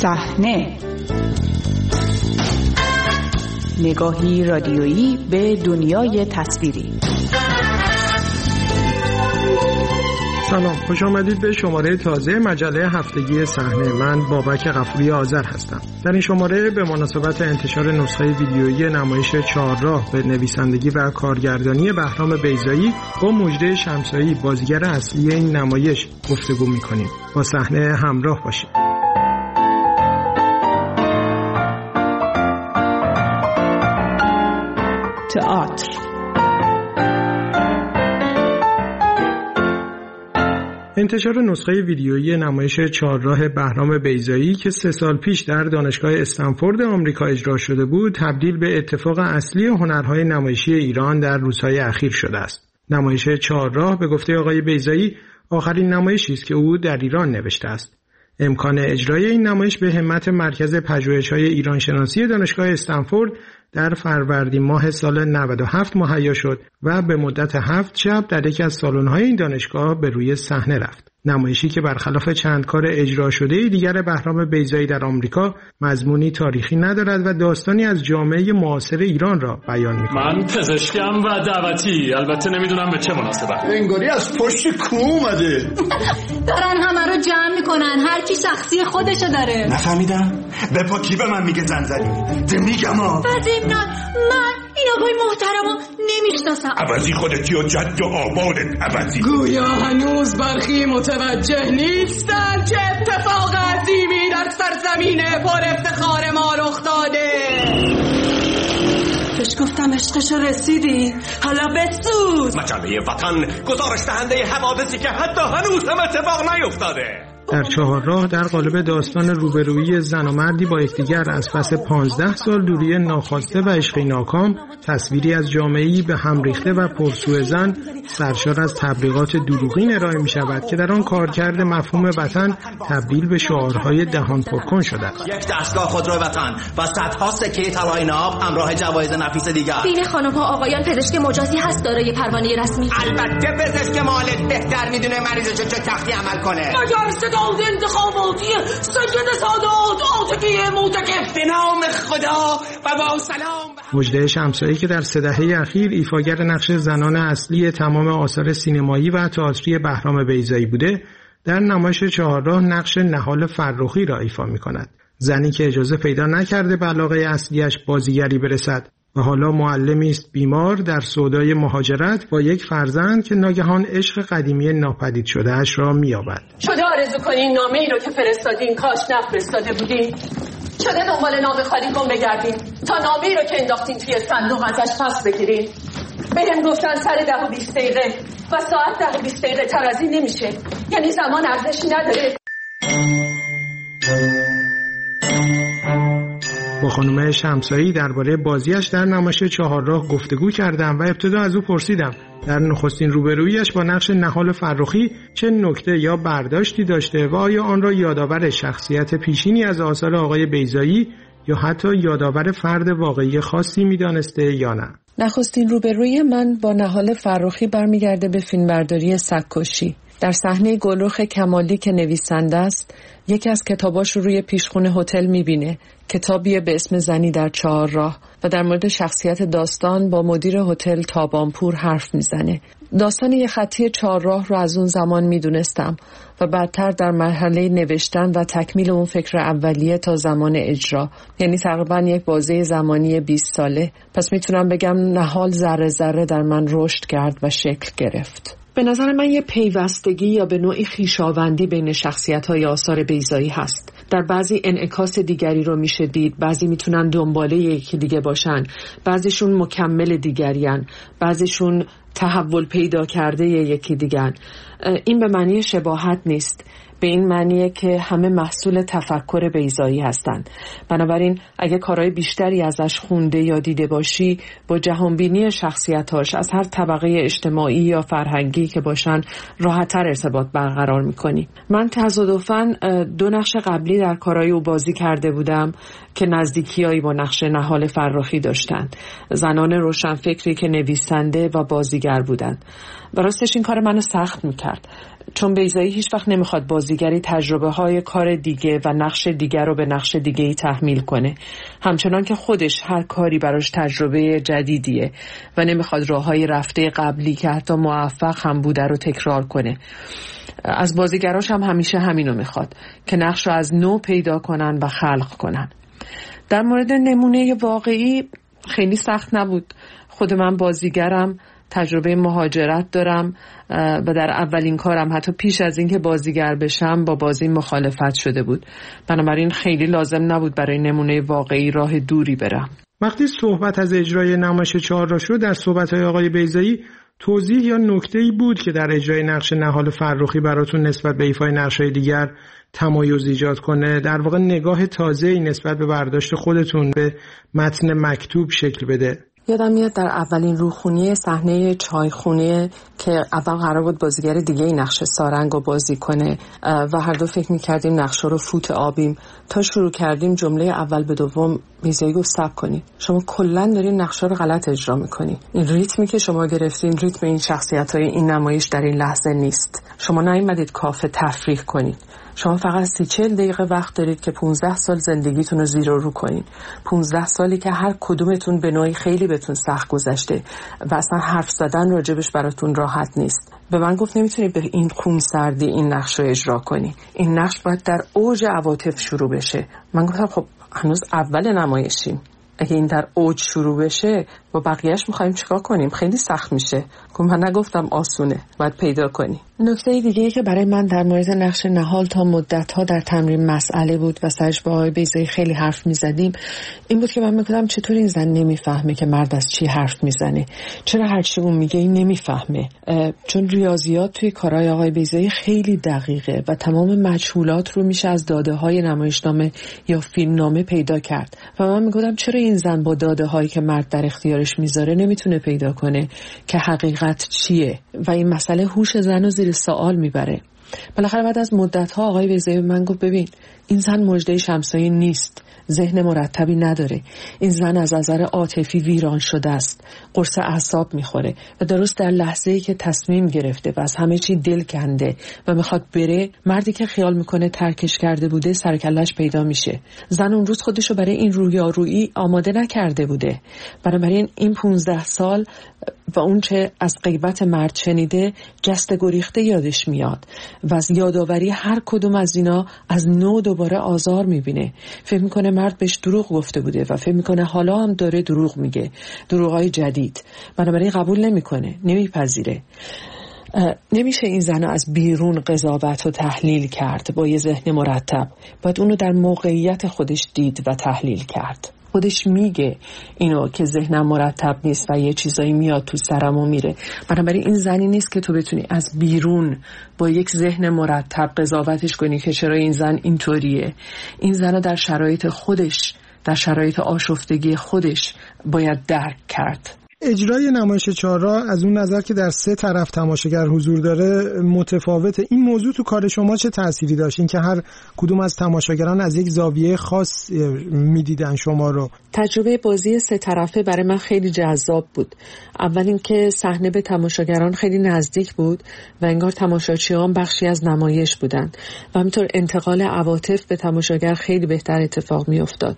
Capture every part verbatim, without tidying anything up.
صحنه، نگاهی رادیویی به دنیای تصویری. سلام، خوش آمدید به شماره تازه مجله هفتگی صحنه. من بابک غفوری آذر هستم. در این شماره به مناسبت انتشار نسخه ویدیویی نمایش چهارراه به نویسندگی و کارگردانی بهرام بیضایی با مژده شمسایی، بازیگر اصلی این نمایش، گفتگو می‌کنیم. با صحنه همراه باشید. تئاتر. انتشار نسخه ویدیویی نمایش چهارراه بهرام بیضایی که سه سال پیش در دانشگاه استنفورد آمریکا اجرا شده بود، تبدیل به اتفاق اصلی هنرهای نمایشی ایران در روزهای اخیر شده است. نمایش چهارراه به گفته آقای بیضایی آخرین نمایشی است که او در ایران نوشته است. امکان اجرای این نمایش به همت مرکز پژوهش‌های ایران شناسی دانشگاه استنفورد در فروردین ماه سال نود و هفت مهیا شد و به مدت هفت شب در یکی از سالن‌های این دانشگاه به روی صحنه رفت. نمایشی که برخلاف چند کار اجرا شده دیگر بهرام بیضایی در آمریکا مضمونی تاریخی ندارد و داستانی از جامعه معاصر ایران را بیان می‌کند. من پزشکم و دعوتی، البته نمیدونم به چه مناسبت. انگاری از پشت کو اومده. دارن همه رو جمع میکنن، هر کی شخصی خودشو داره. نفهمیدم. به پا کی به من میگه زنزلی؟ ده میگم ها. فضیمنان من این آقای محترمو نمیشناسم. عوضی خودتی و جد و آبادت عوضی. گویا هنوز برخی متوجه نیستن چه اتفاق عظیمی در سرزمین پر افتخار ما رخ داده. بهش گفتم عشقشو رسیدی، حالا بسوز. مجله وطن گزارش دهنده حوادثی که حتی هنوز هم اتفاق نیفتاده. در چهارراه در قالب داستان روبرویی زن و مردی با یکدیگر از پس پانزده سال دوری ناخواسته و عشقی ناکام، تصویری از جامعه‌ای به هم ریخته و پرسوء زن سرشار از تبلیغات دروغین ارائه می شود که در آن کارکرد مفهوم وطن تبدیل به شعارهای دهان پرکن شده است. یک دستگاه خودرو وطن و صدها سکه طلای ناب همراه جوایز نفیس دیگر. بین خانم ها آقایان پزشک مجازی هست دارای پروانه رسمی؟ البته پزشک مالک بهتر میدونه مریضش چه تختی عمل کنه. مگر صداد انتخاباتی سید سادات عاطفی معتکف به نام خدا و با سلام. مژده شمسایی که در سه دهه اخیر ایفاگر نقش زنان اصلی تمام آثار سینمایی و تئاتری بهرام بیضایی بوده، در نمایش چهارراه نقش نهال فرخی را ایفا می‌کند. زنی که اجازه پیدا نکرده به علاقه اصلیش بازیگری برسد و حالا معلمی است بیمار در سودای مهاجرت با یک فرزند که ناگهان عشق قدیمی ناپدید شده اش را می‌یابد. شده آرزو کنین نامه ای رو که فرستادین کاش نفرستاده بودین. شده دنبال نام خالی کن بگردین تا نامه ای رو که انداختین توی صندوق ازش پس بگیرین. بهم گفتن سر ده و بیست دقیقه و ساعت ده و بیست دقیقه تر از این نمیشه، یعنی زمان ارزشی نداره. با خانم شمسایی درباره بازیش در نمایش چهارراه گفتگو کردم و ابتدا از او پرسیدم در نخستین روبرویش با نقش نهال فرخی چه نکته یا برداشتی داشته و آیا آن را یادآور شخصیت پیشینی از آثار آقای بیضایی یا حتی یادآور فرد واقعی خاصی می‌دانسته یا نه. نخستین روبروی من با نهال فرخی برمیگرده به فیلمبرداری سگ‌کشی. در صحنه گلرخ کمالی که نویسنده است، یکی از کتاباش رو روی پیشخوان هتل می‌بینه، کتابی به اسم زنی در چهارراه، و در مورد شخصیت داستان با مدیر هتل تابانپور حرف میزنه. داستان یه خطی چهارراه رو از اون زمان میدونستم و بعدتر در مرحله نوشتن و تکمیل اون فکر اولیه تا زمان اجرا، یعنی تقریبا یک بازه زمانی بیست ساله. پس میتونم بگم نهال ذره ذره در من رشد کرد و شکل گرفت. به نظر من یه پیوستگی یا به نوعی خویشاوندی بین شخصیت‌های آثار بیضایی هست. در بعضی انعکاس دیگری رو میشه دید، بعضی میتونن دنباله یکی دیگه باشن، بعضیشون مکمل دیگریان، بعضیشون تحول پیدا کرده یکی دیگن. این به معنی شباهت نیست، به این معنیه که همه محصول تفکر بیضایی هستند. بنابراین اگه کارهای بیشتری ازش خونده یا دیده باشی، با جهانبینی شخصیتاش از هر طبقه اجتماعی یا فرهنگی که باشن راحت‌تر ارتباط برقرار میکنی. من تصادفاً دو نقش قبلی در کارهای او بازی کرده بودم که نزدیکیایی با نقش نهال فرخی داشتند. زنان روشنفکری که نویسنده و بازیگر بودند. و راستش این کار منو سخت میکرد، چون بیضایی هیچ وقت نمیخواد بازی بازیگری تجربه های کار دیگه و نقش دیگر رو به نقش دیگه ای تحمیل کنه، همچنان که خودش هر کاری براش تجربه جدیدیه و نمیخواد راههای رفته قبلی که حتی موفق هم بوده رو تکرار کنه. از بازیگراش هم همیشه همینو میخواد که نقش رو از نو پیدا کنن و خلق کنن. در مورد نمونه واقعی خیلی سخت نبود. خود من بازیگرم، تجربه مهاجرت دارم و در اولین کارم حتی پیش از اینکه بازیگر بشم با بازی مخالفت شده بود. بنابراین خیلی لازم نبود برای نمونه واقعی راه دوری برم. وقتی صحبت از اجرای نمایش چهار را شد، در صحبت‌های آقای بیضایی توضیح یا نکته‌ای بود که در اجرای نقش نهال فرخی براتون نسبت به ایفای نقش‌های دیگر تمایز ایجاد کنه، در واقع نگاه تازه‌ای نسبت به برداشت خودتون به متن مکتوب شکل بده؟ یادم میاد در اولین روخونی صحنه چایخونه که اول قرار بود بازیگر دیگه این نقش سارنگ رو بازی کنه و هر دو فکر میکردیم نقشه رو فوت آبیم، تا شروع کردیم جمله اول به دوم بیضایی گفت صبر کنی، شما کلا دارین نقشه رو غلط اجرا میکنی، این ریتمی که شما گرفتین ریتم این شخصیت‌های این نمایش در این لحظه نیست، شما نیومدید کافه تفریح کنید، شما فقط سی چهل دقیقه وقت دارید که پونزده سال زندگیتون رو زیر و رو کنید، پونزده سالی که هر کدومتون به نوعی خیلی بهتون سخت گذشته و اصلا حرف زدن راجبش براتون راحت نیست. به من گفت نمیتونی به این خونسردی این نقش رو اجرا کنی، این نقش باید در اوج عواطف شروع بشه. من گفتم خب هنوز اول نمایشیم، اگه این در اوج شروع بشه با بقیهش میخوایم چیکار کنیم؟ خیلی سخت میشه. من نگفتم آسونه، باید پیدا کنی. نکته دیگه ای که برای من در مورد نقش نهال تا مدت‌ها در تمرین مسئله بود و سرش با آقای بیضایی خیلی حرف میزدیم این بود که من میگفتم چطور این زن نمیفهمه که مرد از چی حرف میزنه، چرا هر چی اون میگه این نمیفهمه، چون ریاضیات توی کارهای آقای بیضایی خیلی دقیقه و تمام مجهولات رو میشه از داده‌های نمایشنامه یا فیلمنامه پیدا کرد و من میگفتم چرا این زن با داده‌هایی که مرد در اختیارش میذاره نمیتونه پیدا کنه که حقیقت چیه و این مسئله هوش زن رو زیر سوال میبره. بالاخره بعد از مدت‌ها آقای بیضایی من گفت ببین این زن مژده شمسایی نیست، ذهن مرتبی نداره، این زن از نظر عاطفی ویران شده است، قرص اعصاب میخوره و درست در لحظه‌ای که تصمیم گرفته و از همه چی دل کنده و میخواد بره، مردی که خیال میکنه ترکش کرده بوده سرکلش پیدا میشه. زن اون روز خودشو برای این رویارویی آماده نکرده بوده، بنابراین این پونزده سال و اون چه از غیبت مرد شنیده جست گریخته یادش میاد و از یادآوری هر کدوم از اینا از نو دوباره آزار میبینه. فکر میکنه مرد بهش دروغ گفته بوده و فکر میکنه حالا هم داره دروغ میگه، دروغای جدید، بنابراین قبول نمیکنه، نمیپذیره. نمیشه این زن از بیرون قضاوت و تحلیل کرد با یه ذهن مرتب، باید اونو در موقعیت خودش دید و تحلیل کرد. خودش میگه اینو که ذهنم مرتب نیست و یه چیزایی میاد تو سرم و میره، بنابراین این زنی نیست که تو بتونی از بیرون با یک ذهن مرتب قضاوتش کنی که چرا این زن اینطوریه. این زن رو در شرایط خودش، در شرایط آشفتگی خودش باید درک کرد. اجرای نمایش چهارراه از اون نظر که در سه طرف تماشاگر حضور داره متفاوته. این موضوع تو کار شما چه تأثیری داشت؟ این که هر کدوم از تماشاگران از یک زاویه خاص میدیدن شما رو. تجربه بازی سه طرفه برای من خیلی جذاب بود. اول اینکه صحنه به تماشاگران خیلی نزدیک بود و انگار تماشاچیان بخشی از نمایش بودن و همینطور انتقال عواطف به تماشاگر خیلی بهتر اتفاق میافتاد.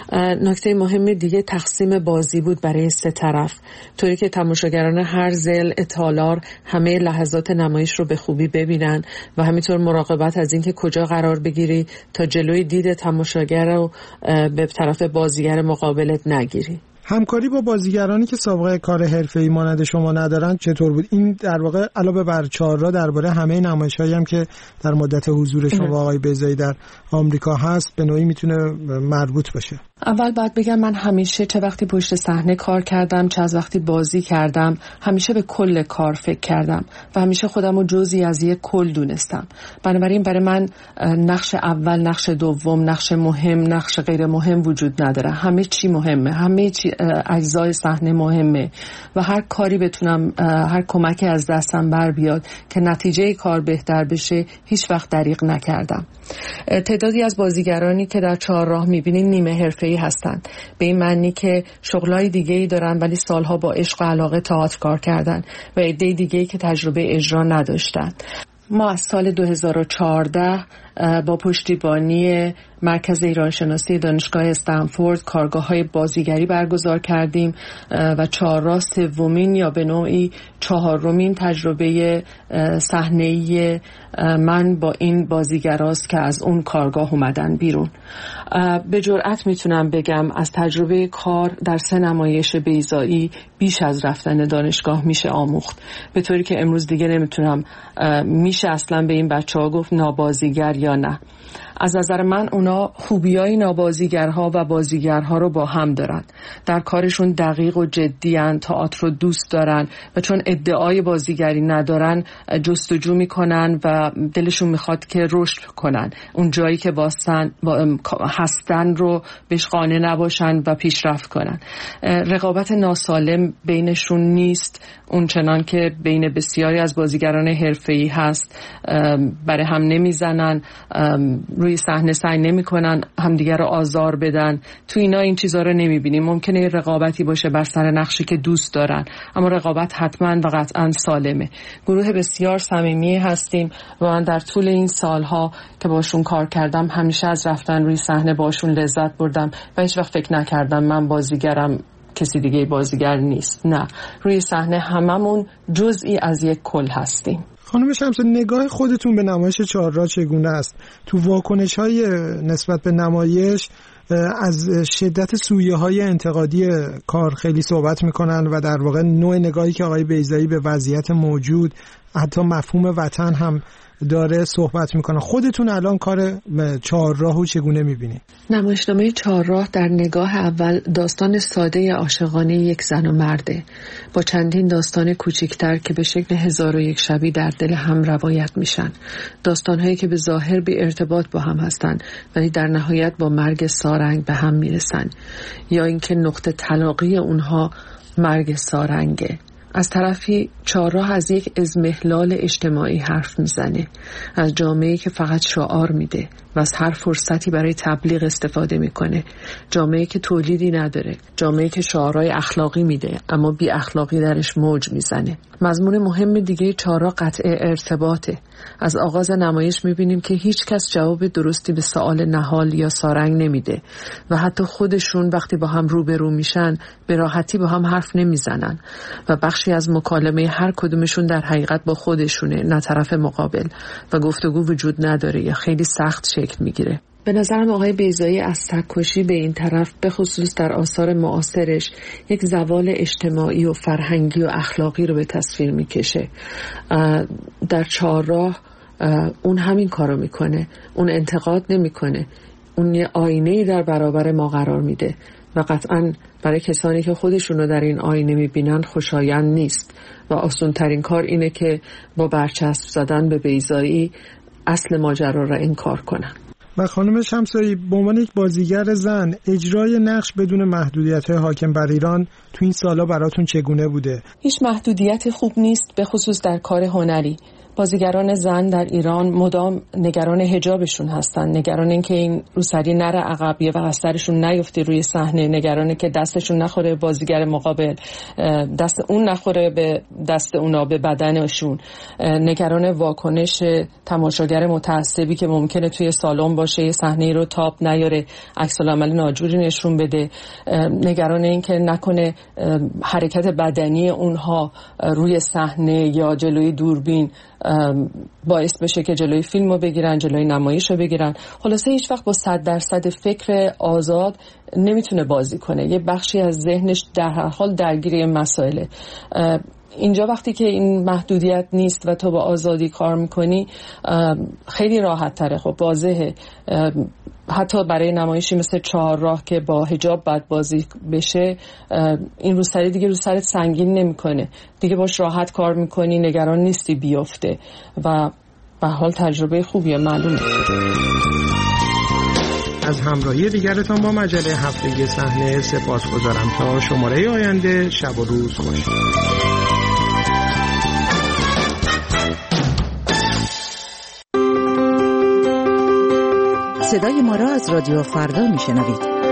نکته مهم دیگه تقسیم بازی بود برای سه طرف، طوری که تماشاگران هر ضلع تالار همه لحظات نمایش رو به خوبی ببینن و همینطور مراقبت از اینکه کجا قرار بگیری تا جلوی دید تماشاگر رو به طرف بازیگر مقابلت نگیری. همکاری با بازیگرانی که سابقه کار حرفه‌ای مانند شما ندارن چطور بود؟ این در واقع علاوه بر چهارراه درباره همه نمایش‌هایی هم که در مدت حضور شما آقای بیضایی در آمریکا هست به نوعی میتونه مربوط باشه. اول باید بگم من همیشه چه وقتی پشت صحنه کار کردم چه از وقتی بازی کردم همیشه به کل کار فکر کردم و همیشه خودم رو جزئی از یک کل دونستم. بنابراین برای من نقش اول، نقش دوم، نقش مهم، نقش غیر مهم وجود نداره. همه چی مهمه، همه چی اجزای صحنه مهمه و هر کاری بتونم، هر کمکی از دستم بر بیاد که نتیجه کار بهتر بشه هیچ وقت دریغ نکردم. تعدادی از بازیگرانی که در چهارراه می‌بینید نیمه حرفه‌ای هستند، به این معنی که شغلای دیگه‌ای دارن ولی سالها با عشق و علاقه تئاتر کار کردن و عده دیگه‌ای که تجربه اجرا نداشتن. ما از سال دو هزار و چهارده با پشتیبانی مرکز ایرانشناسی دانشگاه استنفورد کارگاه‌های بازیگری برگزار کردیم و چهارراه سومین یا به نوعی چهارمین تجربه صحنه‌ای من با این بازیگراست که از اون کارگاه اومدن بیرون. به جرئت میتونم بگم از تجربه کار در سه نمایش بیضایی بیش از رفتن دانشگاه میشه آموخت، به طوری که امروز دیگه نمیتونم میشه اصلا به این بچه‌ها گفت نابازیگر یا نه. از نظر من اونا خوبیای نابازیگرها و بازیگرها رو با هم دارن. در کارشون دقیق و جدی ان، تئاتر رو دوست دارن و چون ادعای بازیگری ندارن جستجو میکنن و دلشون میخواد که رشد کنن، اون جایی که باستن هستن رو بهش قانع نباشن و پیشرفت کنن. رقابت ناسالم بینشون نیست اون چنان که بین بسیاری از بازیگران حرفه‌ای هست. برای هم نمیزنن، روی صحنه سعی نمی‌کنن همدیگر رو آزار بدن. تو اینا این چیزا رو نمی‌بینیم. ممکنه رقابتی باشه بر سر نقشی که دوست دارن، اما رقابت حتما و قطعا سالمه. گروه بسیار صمیمی هستیم و من در طول این سالها که باشون کار کردم همیشه از رفتن روی صحنه باشون لذت بردم و هیچ وقت فکر نکردم من بازیگرم کسی دیگه بازیگر نیست. نه، روی صحنه هممون جزئی از یک کل هستیم. خانم شمسه، نگاه خودتون به نمایش چهارراه چگونه است؟ تو واکنش‌های نسبت به نمایش از شدت سویه‌های انتقادی کار خیلی صحبت می‌کنن و در واقع نوع نگاهی که آقای بیضایی به وضعیت موجود، حتی مفهوم وطن هم داره صحبت میکنه. خودتون الان کار چهارراهو چگونه میبینید؟ نمایشنامه چهارراه در نگاه اول داستان ساده عاشقانه یک زن و مرده با چندین داستان کوچکتر که به شکل هزار و یک شبی در دل هم روایت میشن. داستانهایی که به ظاهر بی ارتباط با هم هستن ولی در نهایت با مرگ سارنگ به هم میرسن، یا اینکه نقطه تلاقی اونها مرگ سارنگه. از طرفی چهارراه از یک اضمحلال اجتماعی حرف میزنه، از جامعه‌ای که فقط شعار میده و از هر فرصتی برای تبلیغ استفاده میکنه، جامعه‌ای که تولیدی نداره، جامعه‌ای که شعارهای اخلاقی میده اما بی اخلاقی درش موج میزنه. مضمون مهم دیگه چهارراه قطع ارتباطه. از آغاز نمایش میبینیم که هیچ کس جواب درستی به سوال نهال یا سارنگ نمیده و حتی خودشون وقتی با هم روبرو میشن به راحتی با هم حرف نمیزنن و بخشی از مکالمه هر کدومشون در حقیقت با خودشونه، نه طرف مقابل، و گفتگو وجود نداره یا خیلی سخت شکل میگیره. به نظرم آقای بیضایی از سگ‌کشی به این طرف به خصوص در آثار معاصرش یک زوال اجتماعی و فرهنگی و اخلاقی رو به تصویر میکشه. در چهارراه اون همین کارو میکنه، اون انتقاد نمیکنه، اون یه آینه‌ای در برابر ما قرار میده و قطعاً برای کسانی که خودشونو در این آینه میبینن خوشایند نیست و آسان‌ترین کار اینه که با برچسب زدن به بیضایی اصل ماجرا را انکار کنن. و خانم شمسایی، به عنوان یک بازیگر زن اجرای نقش بدون محدودیت‌های حاکم بر ایران تو این سالا براتون چگونه بوده؟ هیچ محدودیت خوب نیست، به خصوص در کار هنری. بازیگران زن در ایران مدام نگران حجابشون هستن، نگران این که این روسری نره عقب و بسترشون نیفته روی صحنه، نگران که دستشون نخوره بازیگر مقابل، دست اون نخوره به دست اونا، به بدنشون، نگران واکنش تماشاگر متعصبی که ممکنه توی سالن باشه یه صحنه رو تاب نیاره، عکس العمل ناجوری نشون بده، نگران این که نکنه حرکت بدنی اونها روی صحنه یا جلوی دوربین باعث بشه که جلوی فیلم رو بگیرن، جلوی نمایش رو بگیرن. خلاصه هیچ وقت با صد درصد فکر آزاد نمیتونه بازی کنه، یه بخشی از ذهنش در هر حال درگیر مسائله. اینجا وقتی که این محدودیت نیست و تو با آزادی کار میکنی خیلی راحت تره. خب واضحه حتی برای نمایشی مثل چهارراه که با حجاب باید بازی بشه، این روسری دیگه رو سرت سنگین نمیکنه، دیگه باش راحت کار میکنی، نگران نیستی بیفته و به حال تجربه خوبیه. معلومه. از همراهی دیگرتان با مجله هفتگی صحنه سپاسگزارم. تا شماره آینده شب و روز خوش. صدای ما را از رادیو فردا میشنوید.